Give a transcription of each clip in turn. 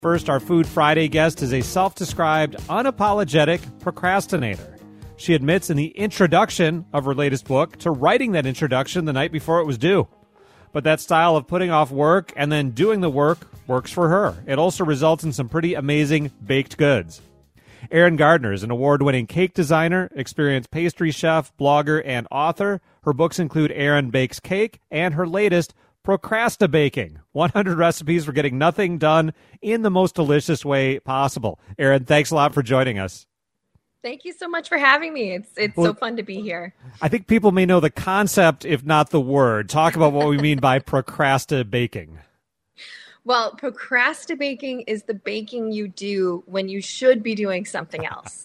First, our Food Friday guest is a self-described, unapologetic procrastinator. She admits in the introduction of her latest book to writing that introduction the night before it was due. But that style of putting off work and then doing the work works for her. It also results in some pretty amazing baked goods. Erin Gardner is an award-winning cake designer, experienced pastry chef, blogger, and author. Her books include Erin Bakes Cake and her latest, Procrasti-Baking, 100 recipes for getting nothing done in the most delicious way possible. Erin, thanks a lot for joining us. Thank you so much for having me. It's so fun to be here. I think people may know the concept, if not the word. Talk about what we mean by procrasti-baking. Well, procrasti-baking is the baking you do when you should be doing something else.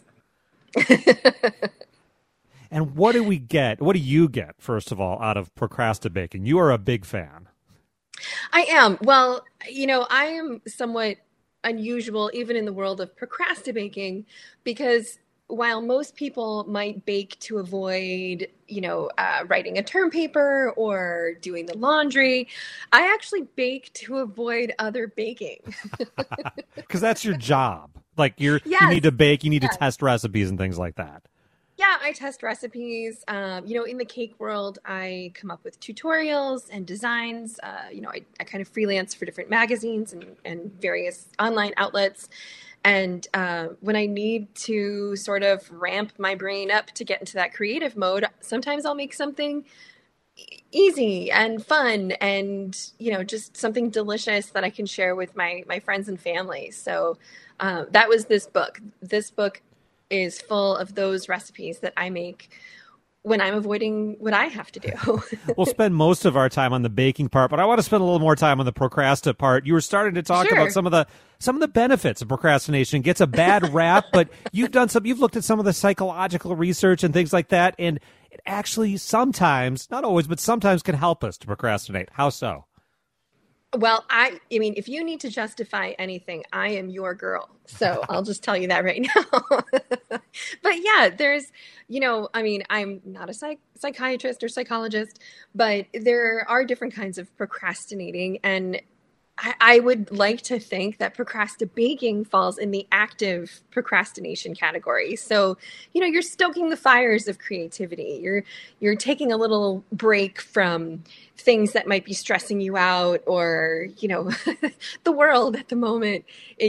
And what do we get? What do you get, first of all, out of procrasti-baking? You are a big fan. I am. Well, I am somewhat unusual even in the world of procrasti-baking because while most people might bake to avoid, writing a term paper or doing the laundry, I actually bake to avoid other baking. Because that's your job. Like you need to bake, you need to test recipes and things like that. Yeah, I test recipes. In the cake world, I come up with tutorials and designs. I kind of freelance for different magazines and various online outlets. And when I need to sort of ramp my brain up to get into that creative mode, sometimes I'll make something easy and fun and, just something delicious that I can share with my friends and family. So that was this book. This book is full of those recipes that I make when I'm avoiding what I have to do. We'll spend most of our time on the baking part, but I want to spend a little more time on the procrastinate part. You were starting to talk about some of the benefits of procrastination. It gets a bad rap, but you've looked at some of the psychological research and things like that, and it actually sometimes, not always, but sometimes can help us to procrastinate. How so? Well, I mean, if you need to justify anything, I am your girl. So I'll just tell you that right now. But yeah, there's, I'm not a psychiatrist or psychologist, but there are different kinds of procrastinating. And I would like to think that procrasti-baking falls in the active procrastination category. So, you're stoking the fires of creativity. You're taking a little break from things that might be stressing you out or, the world at the moment,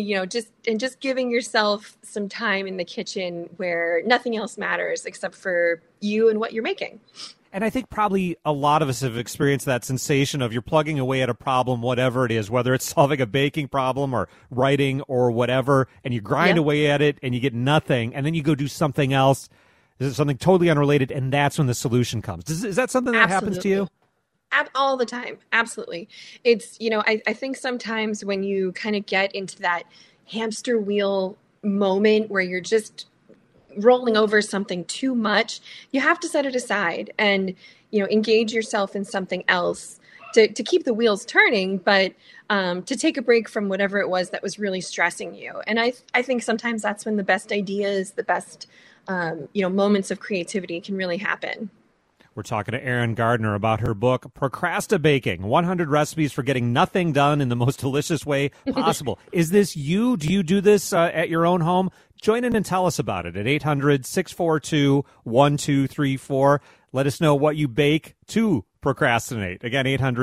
just giving yourself some time in the kitchen where nothing else matters except for you and what you're making. And I think probably a lot of us have experienced that sensation of you're plugging away at a problem, whatever it is, whether it's solving a baking problem or writing or whatever, and you grind away at it and you get nothing, and then you go do something else, something totally unrelated, and that's when the solution comes. Is that something that happens to you? All the time. Absolutely. It's, I think sometimes when you kind of get into that hamster wheel moment where you're just rolling over something too much, you have to set it aside and, engage yourself in something else to keep the wheels turning, but to take a break from whatever it was that was really stressing you. And I think sometimes that's when the best ideas, the best, moments of creativity can really happen. We're talking to Erin Gardner about her book, Procrasti-Baking, 100 Recipes for Getting Nothing Done in the Most Delicious Way Possible. Is this you? Do you do this at your own home? Join in and tell us about it at 800-642-1234. Let us know what you bake to procrastinate. Again,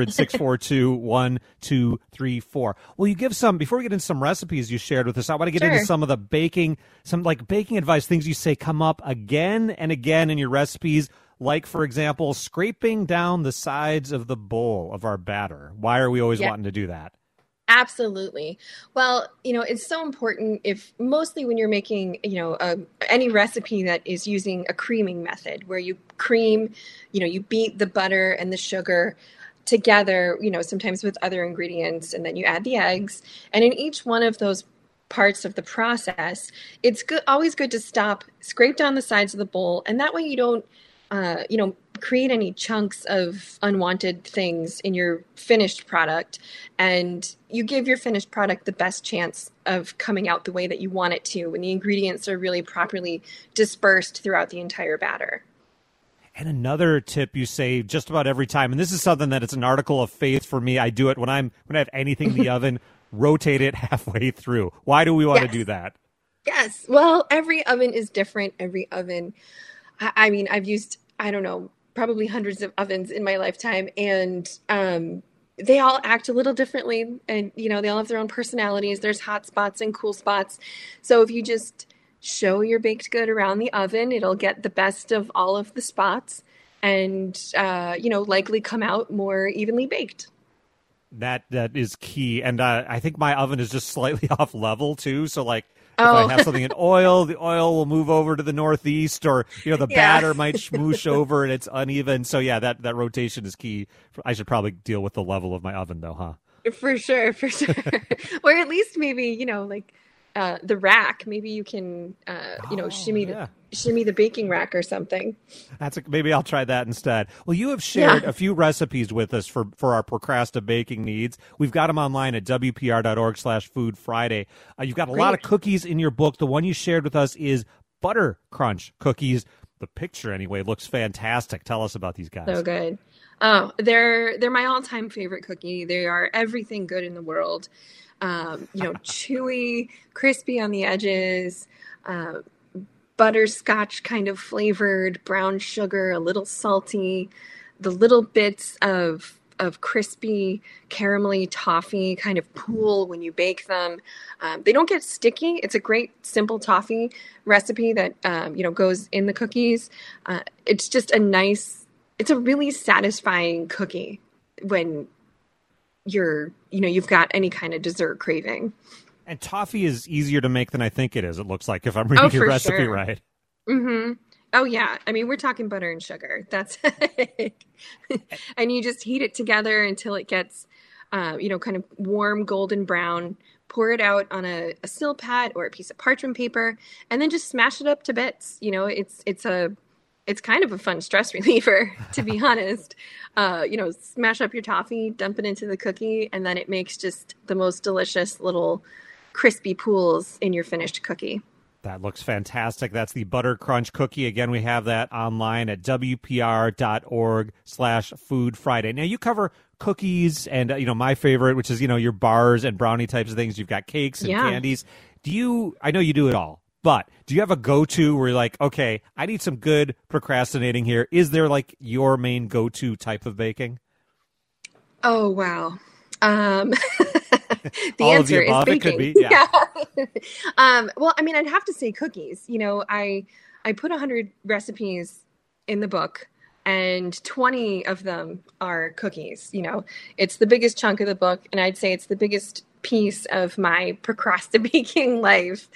800-642-1234. Will you give before we get into some recipes you shared with us, I want to get into some of the baking advice, things you say come up again and again in your recipes. Like, for example, scraping down the sides of the bowl of our batter. Why are we always wanting to do that? Absolutely. Well, it's so important mostly when you're making, any recipe that is using a creaming method where you cream, you beat the butter and the sugar together, sometimes with other ingredients, and then you add the eggs. And in each one of those parts of the process, it's always good to stop, scrape down the sides of the bowl. And that way you don't, create any chunks of unwanted things in your finished product, and you give your finished product the best chance of coming out the way that you want it to when the ingredients are really properly dispersed throughout the entire batter. And another tip you say just about every time, and this is something that it's an article of faith for me. I do it when I have anything in the oven. rotate it halfway through. Why do we want to Yes. do that? Yes. Well, every oven is different. Every oven. I mean, I've used, I don't know, probably hundreds of ovens in my lifetime, and they all act a little differently. And, they all have their own personalities. There's hot spots and cool spots. So if you just show your baked good around the oven, it'll get the best of all of the spots and, likely come out more evenly baked. That is key. And I think my oven is just slightly off level too. So like if Oh, I have something in oil, the oil will move over to the northeast, or the yeah, batter might smoosh over and it's uneven. So yeah, that rotation is key. I should probably deal with the level of my oven though, huh? for sure, for sure. Or at least maybe, the rack. Maybe you can, Oh, yeah. shimmy the baking rack or something. Maybe I'll try that instead. Well, you have Yeah, shared a few recipes with us for our Procrasta baking needs. We've got them online at wpr.org/Food Friday. You've got a lot of great. cookies in your book. The one you shared with us is butter crunch cookies. The picture, anyway, looks fantastic. Tell us about these So guys. good. Oh, they're my all-time favorite cookie. They are everything good in the world. Chewy, crispy on the edges, uh, butterscotch kind of flavored, brown sugar, a little salty, the little bits of crispy caramelly toffee kind of pool when you bake them. They don't get sticky. It's a great simple toffee recipe that goes in the cookies. It's just it's a really satisfying cookie when you've got any kind of dessert craving. And toffee is easier to make than I think it is, it looks like, if I'm Oh, reading your for recipe sure. right. Mm-hmm. Oh yeah. I mean, we're talking butter and sugar. That's and you just heat it together until it gets, kind of warm golden brown. Pour it out on a silpat or a piece of parchment paper, and then just smash it up to bits. It's kind of a fun stress reliever, to be honest. Smash up your toffee, dump it into the cookie, and then it makes just the most delicious little crispy pools in your finished cookie. That looks fantastic. That's the Butter Crunch Cookie. Again, we have that online at wpr.org/Food Friday. Now, you cover cookies and, my favorite, which is, your bars and brownie types of things. You've got cakes and Yeah. candies. I know you do it all, but do you have a go-to where you're like, okay, I need some good procrastinating here? Is there like your main go-to type of baking? Oh, wow. Um, the All of the answer is above, it could baking. be. Yeah. Yeah. Well, I mean, I'd have to say cookies. I put 100 recipes in the book, and 20 of them are cookies. It's the biggest chunk of the book, and I'd say it's the biggest piece of my procrastinating life.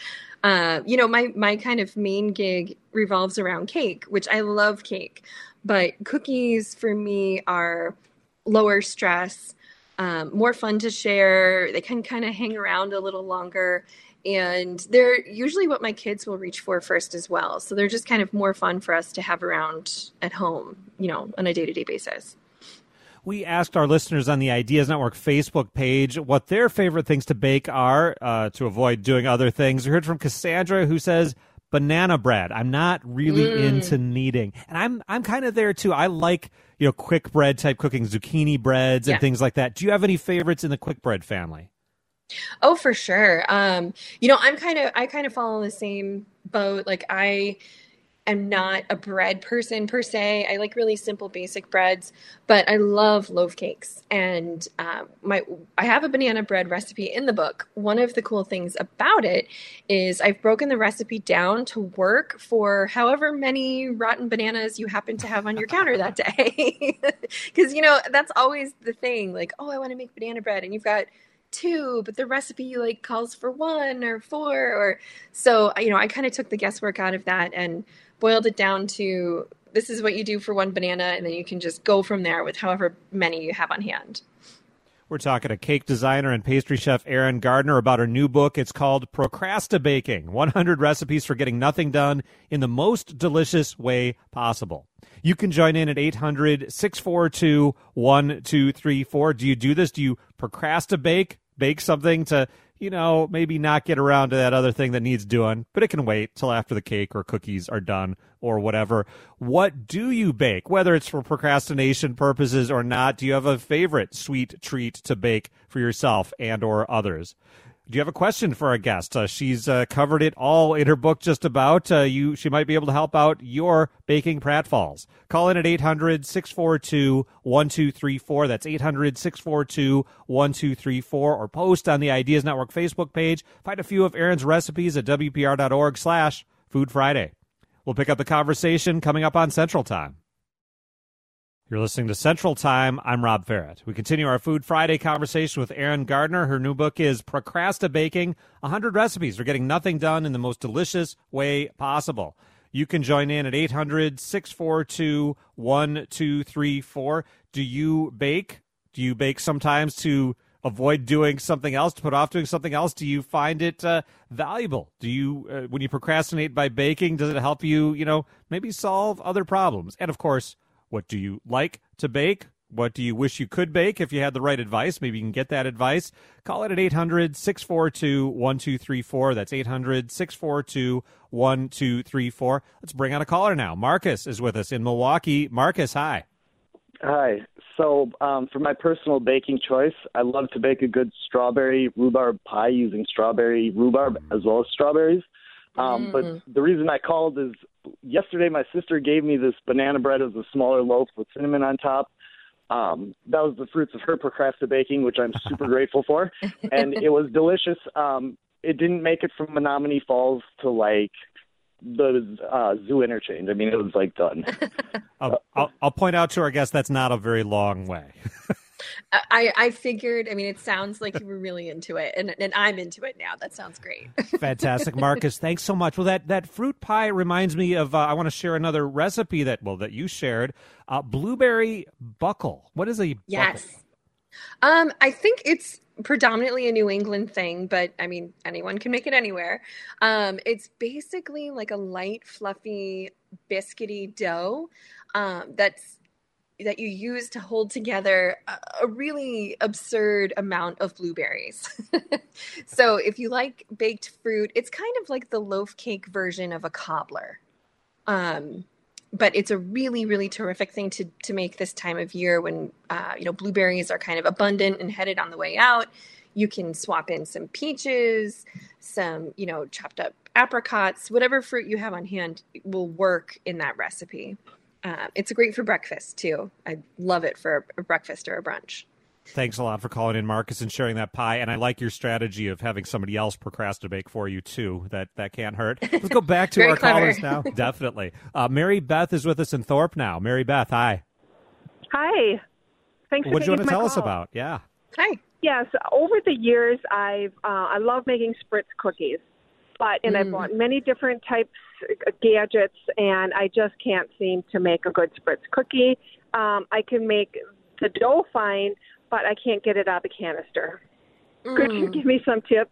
My kind of main gig revolves around cake, which I love cake, but cookies for me are lower stress, more fun to share. They can kind of hang around a little longer. And they're usually what my kids will reach for first as well. So they're just kind of more fun for us to have around at home, on a day-to-day basis. We asked our listeners on the Ideas Network Facebook page what their favorite things to bake are to avoid doing other things. We heard from Cassandra, who says banana bread. I'm not really into kneading. And I'm kind of there too. I like, quick bread type cooking, zucchini breads and Yeah. things like that. Do you have any favorites in the quick bread family? Oh, for sure. I kind of follow the same boat. Like I am not a bread person per se. I like really simple, basic breads, but I love loaf cakes. And I have a banana bread recipe in the book. One of the cool things about it is I've broken the recipe down to work for however many rotten bananas you happen to have on your counter that day. Because that's always the thing. Like, oh, I want to make banana bread, and you've got two, but the recipe like calls for one or four, or so. I kind of took the guesswork out of that and boiled it down to this is what you do for one banana, and then you can just go from there with however many you have on hand. We're talking to cake designer and pastry chef Erin Gardner about her new book. It's called Procrasta Baking, 100 Recipes for Getting Nothing Done in the Most Delicious Way Possible. You can join in at 800-642-1234. Do you do this? Do you procrastinate, bake something to, maybe not get around to that other thing that needs doing, but it can wait till after the cake or cookies are done or whatever. What do you bake, whether it's for procrastination purposes or not? Do you have a favorite sweet treat to bake for yourself and or others? Do you have a question for our guest? She's covered it all in her book just about. She might be able to help out your baking pratfalls. Call in at 800-642-1234. That's 800-642-1234. Or post on the Ideas Network Facebook page. Find a few of Erin's recipes at WPR.org/Food Friday. We'll pick up the conversation coming up on Central Time. You're listening to Central Time. I'm Rob Farrett. We continue our Food Friday conversation with Erin Gardner. Her new book is Procrasti-Baking, 100 Recipes for Getting Nothing Done in the Most Delicious Way Possible. You can join in at 800-642-1234. Do you bake? Do you bake sometimes to avoid doing something else, to put off doing something else? Do you find it valuable? Do you, when you procrastinate by baking, does it help you, maybe solve other problems? And, of course, what do you like to bake? What do you wish you could bake if you had the right advice? Maybe you can get that advice. Call it at 800-642-1234. That's 800-642-1234. Let's bring on a caller now. Marcus is with us in Milwaukee. Marcus, hi. Hi. So for my personal baking choice, I love to bake a good strawberry rhubarb pie using strawberry rhubarb as well as strawberries. But the reason I called is yesterday my sister gave me this banana bread as a smaller loaf with cinnamon on top. That was the fruits of her procrasti-baking, which I'm super grateful for. And it was delicious. It didn't make it from Menominee Falls to the zoo interchange. I mean, it was done. I'll point out to our guests that's not a very long way. I figured, it sounds like you were really into it, and I'm into it now. That sounds great. Fantastic. Marcus, thanks so much. Well, that fruit pie reminds me of, I want to share another recipe that you shared, blueberry buckle. What is a buckle? Yes. I think it's predominantly a New England thing, but anyone can make it anywhere. It's basically like a light, fluffy, biscuity dough that you use to hold together a really absurd amount of blueberries. So if you like baked fruit, it's kind of like the loaf cake version of a cobbler. But it's a really, really terrific thing to make this time of year when, blueberries are kind of abundant and headed on the way out. You can swap in some peaches, some, chopped up apricots, whatever fruit you have on hand will work in that recipe. It's great for breakfast, too. I love it for a breakfast or a brunch. Thanks a lot for calling in, Marcus, and sharing that pie. And I like your strategy of having somebody else procrastinate for you, too. That can't hurt. Let's go back to our callers now. Definitely. Mary Beth is with us in Thorpe now. Mary Beth, hi. Hi. Thanks for taking my call. What do you want to tell us about? Yeah. Hi. Yes. Over the years, I love making Spritz cookies. And I've bought many different types of gadgets, and I just can't seem to make a good Spritz cookie. I can make the dough fine, but I can't get it out of the canister. Could you give me some tips?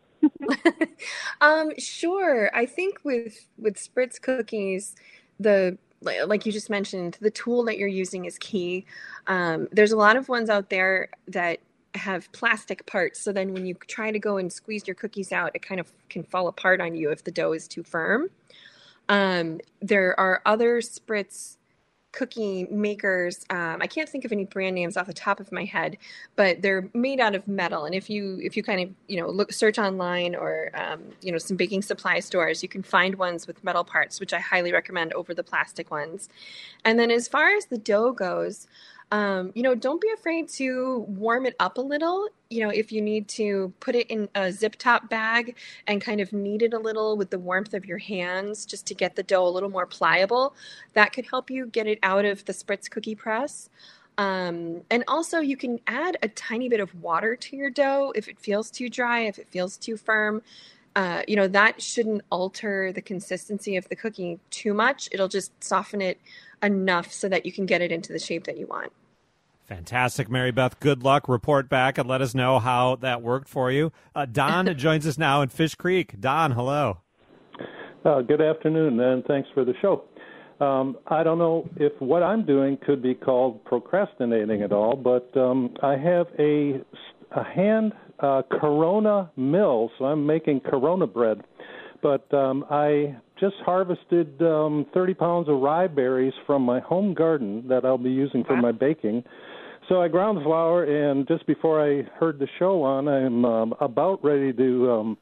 Sure. I think with Spritz cookies, like you just mentioned, the tool that you're using is key. There's a lot of ones out there that have plastic parts, so then when you try to go and squeeze your cookies out, it kind of can fall apart on you if the dough is too firm. There are other Spritz cookie makers. I can't think of any brand names off the top of my head, but they're made out of metal. And if you kind of search online or some baking supply stores, you can find ones with metal parts, which I highly recommend over the plastic ones. And then as far as the dough goes, don't be afraid to warm it up a little. If you need to put it in a zip top bag and kind of knead it a little with the warmth of your hands just to get the dough a little more pliable, that could help you get it out of the Spritz cookie press. And also you can add a tiny bit of water to your dough if it feels too dry, if it feels too firm. That shouldn't alter the consistency of the cookie too much. It'll just soften it enough so that you can get it into the shape that you want. Fantastic, Mary Beth. Good luck. Report back and let us know how that worked for you. Don joins us now in Fish Creek. Don, hello. Good afternoon, and thanks for the show. I don't know if what I'm doing could be called procrastinating at all, but I have a hand Corona Mill, so I'm making Corona bread. But I just harvested 30 pounds of rye berries from my home garden that I'll be using for my baking. So I ground the flour, and just before I heard the show on, I'm about ready to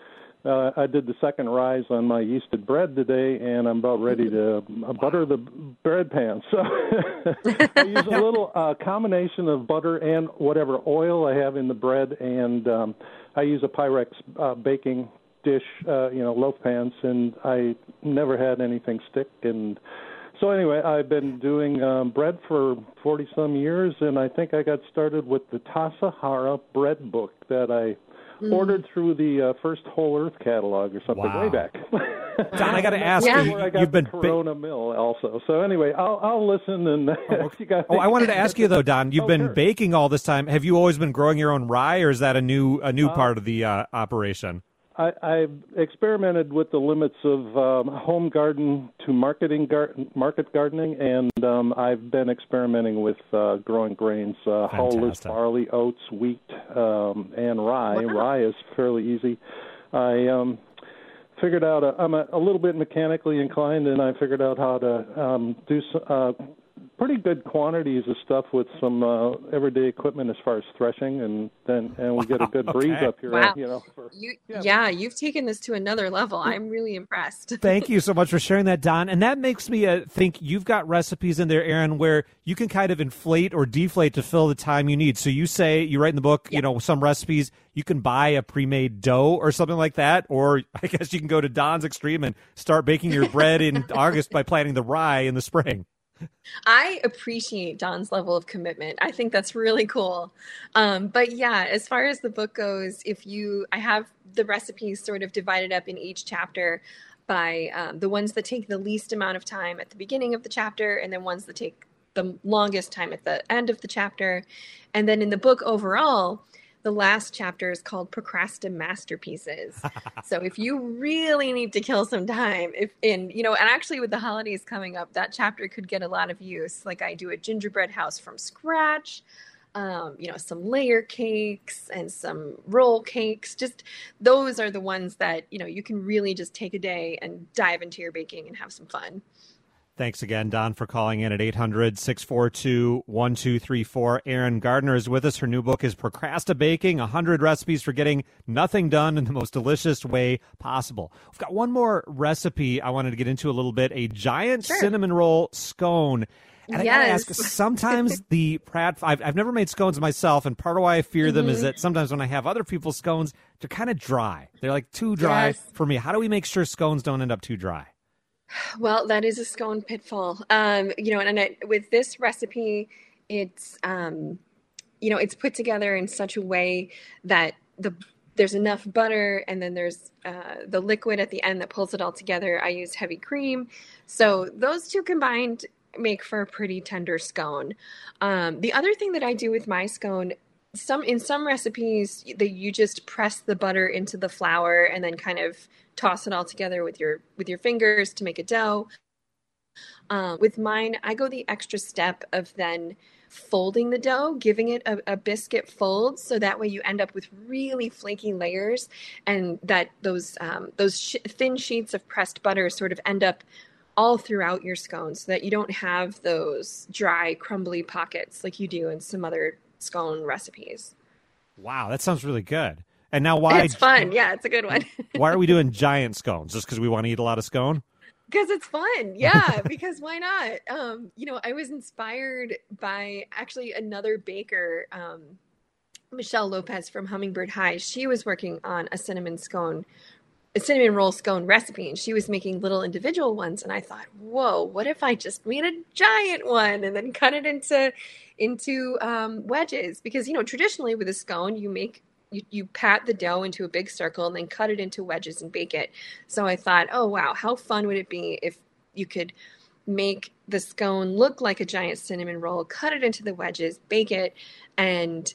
I did the second rise on my yeasted bread today, and I'm about ready to butter the bread pan. So I use a little combination of butter and whatever oil I have in the bread, and I use a Pyrex baking dish, loaf pans, and I never had anything stick. And so anyway, I've been doing bread for 40-some years, and I think I got started with the Tassajara bread book that I ordered through the First Whole Earth catalog or something way back. Don, I got to ask you. you, you've been Corona Mill also. So anyway, I'll listen. And you guys I wanted to ask you though, Don. You've been baking all this time. Have you always been growing your own rye, or is that a new part of the operation? I've experimented with the limits of home garden to market gardening, and I've been experimenting with growing grains, hulled barley, oats, wheat, and rye. Wow. Rye is fairly easy. I figured out I'm a little bit mechanically inclined, and I figured out how to do pretty good quantities of stuff with some everyday equipment as far as threshing, and we get a good breeze up here. Wow. You've taken this to another level. I'm really impressed. Thank you so much for sharing that, Don. And that makes me think you've got recipes in there, Aaron, where you can kind of inflate or deflate to fill the time you need. So you write in the book, some recipes, you can buy a pre-made dough or something like that, or I guess you can go to Don's extreme and start baking your bread in August by planting the rye in the spring. I appreciate Don's level of commitment. I think that's really cool. But yeah, as far as the book goes, I have the recipes sort of divided up in each chapter by the ones that take the least amount of time at the beginning of the chapter, and then ones that take the longest time at the end of the chapter. And then in the book overall, the last chapter is called Procrastin Masterpieces. So if you really need to kill some time, and actually with the holidays coming up, that chapter could get a lot of use. Like I do a gingerbread house from scratch, some layer cakes and some roll cakes. Just those are the ones that, you can really just take a day and dive into your baking and have some fun. Thanks again, Don, for calling in at 800-642-1234. Erin Gardner is with us. Her new book is Procrasti-Baking, 100 Recipes for Getting Nothing Done in the Most Delicious Way Possible. We've got one more recipe I wanted to get into a little bit, a giant cinnamon roll scone. And I got to ask, sometimes I've never made scones myself, and part of why I fear them is that sometimes when I have other people's scones, they're kind of dry. They're like too dry for me. How do we make sure scones don't end up too dry? Well, that is a scone pitfall. With this recipe, it's it's put together in such a way that there's enough butter, and then there's the liquid at the end that pulls it all together. I use heavy cream, so those two combined make for a pretty tender scone. The other thing that I do with my scone, in some recipes, you just press the butter into the flour and then kind of toss it all together with your fingers to make a dough. With mine, I go the extra step of then folding the dough, giving it a biscuit fold, so that way you end up with really flaky layers, and that those thin sheets of pressed butter sort of end up all throughout your scone, so that you don't have those dry, crumbly pockets like you do in some other scone recipes. Wow, that sounds really good. And now why? It's fun. Yeah, it's a good one. Why are we doing giant scones? Just because we want to eat a lot of scone? Because it's fun. Yeah, because why not? I was inspired by actually another baker, Michelle Lopez from Hummingbird High. She was working on a cinnamon roll scone recipe, and she was making little individual ones. And I thought, whoa, what if I just made a giant one and then cut it into wedges? Because, traditionally with a scone, you pat the dough into a big circle and then cut it into wedges and bake it. So I thought, oh, wow, how fun would it be if you could make the scone look like a giant cinnamon roll, cut it into the wedges, bake it, and,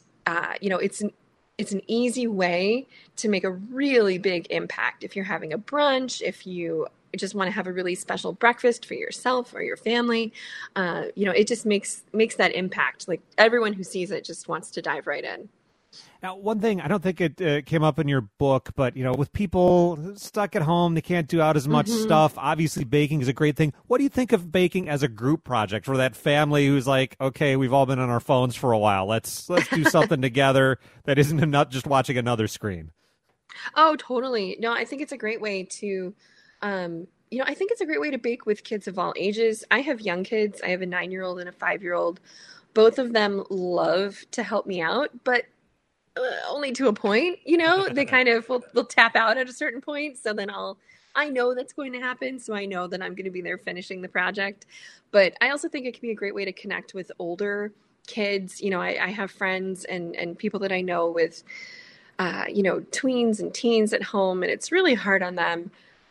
it's an easy way to make a really big impact. If you're having a brunch, if you just want to have a really special breakfast for yourself or your family, it just makes that impact. Like everyone who sees it just wants to dive right in. Now, one thing, I don't think it came up in your book, but, with people stuck at home, they can't do out as much stuff. Obviously, baking is a great thing. What do you think of baking as a group project for that family who's like, okay, we've all been on our phones for a while. Let's do something together that isn't not just watching another screen. Oh, totally. No, I think it's a great way to, I think it's a great way to bake with kids of all ages. I have young kids. I have a 9-year-old and a 5-year-old. Both of them love to help me out, but only to a point, they kind of will tap out at a certain point. So then I know that's going to happen. So I know that I'm going to be there finishing the project. But I also think it can be a great way to connect with older kids. I have friends and people that I know with, tweens and teens at home, and it's really hard on them.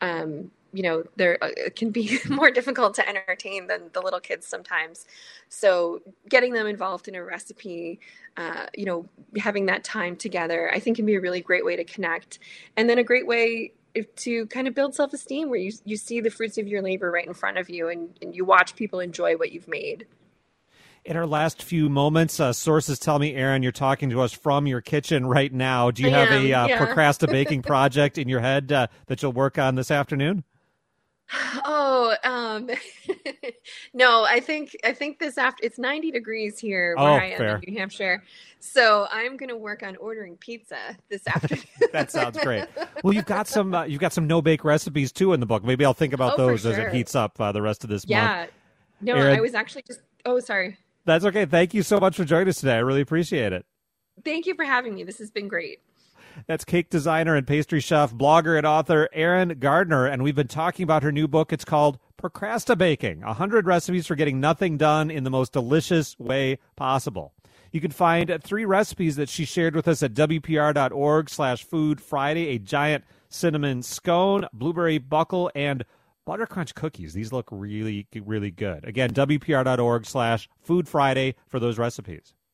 It can be more difficult to entertain than the little kids sometimes. So getting them involved in a recipe, having that time together, I think can be a really great way to connect. And then a great way to kind of build self-esteem where you see the fruits of your labor right in front of you and you watch people enjoy what you've made. In our last few moments, sources tell me, Erin, you're talking to us from your kitchen right now. Do you have a procrastinating project in your head that you'll work on this afternoon? Oh, no, I think it's 90 degrees here where I am in New Hampshire. So I'm going to work on ordering pizza this afternoon. That sounds great. Well, you've got some no-bake recipes too in the book. Maybe I'll think about those as it heats up the rest of this month. Yeah. No, Erin, I was actually sorry. That's okay. Thank you so much for joining us today. I really appreciate it. Thank you for having me. This has been great. That's cake designer and pastry chef, blogger and author Erin Gardner, and we've been talking about her new book. It's called Procrastinating, 100 Recipes for Getting Nothing Done in the Most Delicious Way Possible. You can find 3 recipes that she shared with us at WPR.org/Food Friday, a giant cinnamon scone, blueberry buckle, and butter crunch cookies. These look really, really good. Again, WPR.org/Food Friday for those recipes.